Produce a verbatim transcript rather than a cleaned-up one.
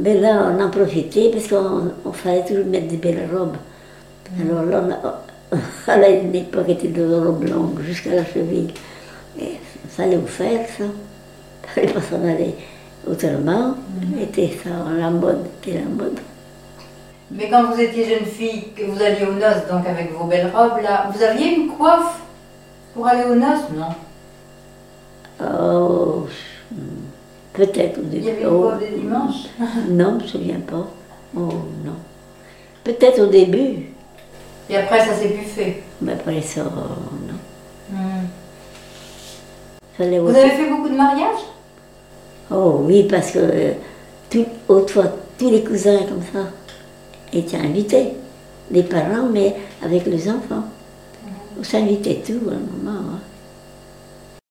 Mais là, on en profitait parce qu'on fallait toujours mettre des belles robes. Mmh. Alors là, on a, à une époque, était de robes longues jusqu'à la cheville. Et il fallait vous faire ça. Il fallait pas s'en aller autrement. Mmh. Était ça, la mode, était la mode. Mais quand vous étiez jeune fille, que vous alliez aux noces, donc avec vos belles robes là, vous aviez une coiffe pour aller aux noces, non? Oh, peut-être au début. Il y avait une coiffe des dimanches? Non, je ne me souviens pas. Oh non. Peut-être au début. Et après, ça s'est plus fait? Mais après ça, non. Mmh. Fallait vous avez fait beaucoup de mariages? Oh oui, parce que euh, tout, autrefois, tous les cousins comme ça étaient invités. Les parents, mais avec les enfants. Mmh. On s'invitait tout à un moment. Hein.